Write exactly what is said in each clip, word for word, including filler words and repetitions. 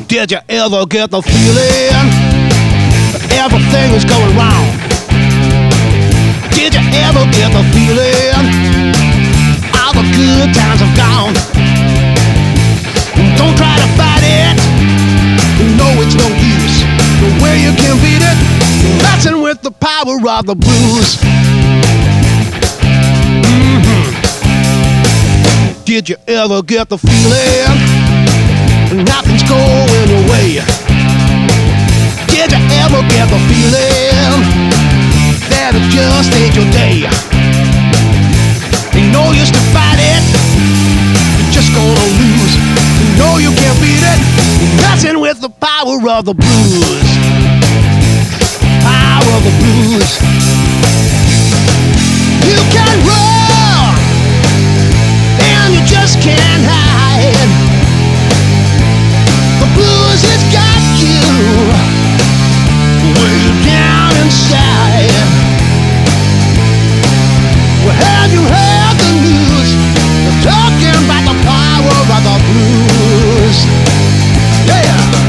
Did you ever get the feeling that everything is going wrong? Did you ever get the feeling all the good times have gone? Don't try to fight it, you know it's no use. The way you can beat it, messing with the power of the blues. Mm-hmm. Did you ever get the feeling nothing's going your way? Did you ever get the feeling that it just ain't your day? Ain't no use to fight it, you're just gonna lose. You know you can't beat it, messing with the power of the blues. Power of the blues. You can run and you just can't hide. The blues has got you way down inside. Well, have you heard the news? They're talking about the power of the blues. Yeah.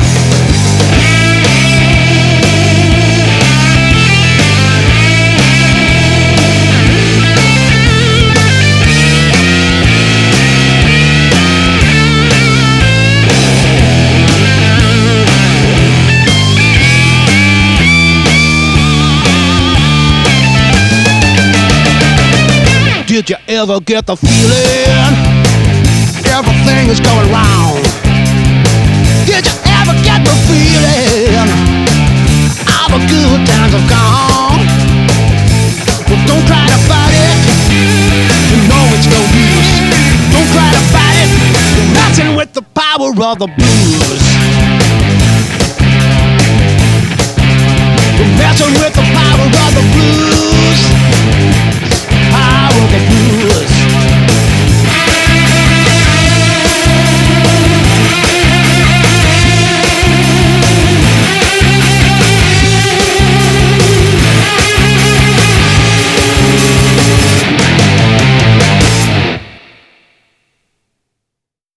Did you ever get the feeling everything is going wrong? Did you ever get the feeling all the good times have gone? Well, don't try to fight it, you know it's no use. Don't try to fight it, you're messing with the power of the blues.